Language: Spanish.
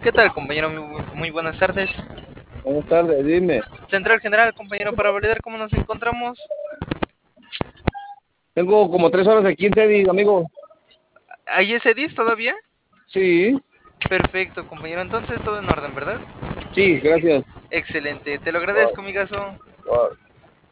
¿Qué tal, compañero? Muy buenas tardes. Buenas tardes, dime. Central General, compañero, para validar cómo nos encontramos. Tengo como 3 horas aquí en Teddy, amigo. ¿Hay ese 10 todavía? Sí, Perfecto, compañero. Entonces todo en orden, ¿verdad? sí, gracias. Excelente. Te lo Ah, agradezco, amigazo. ah.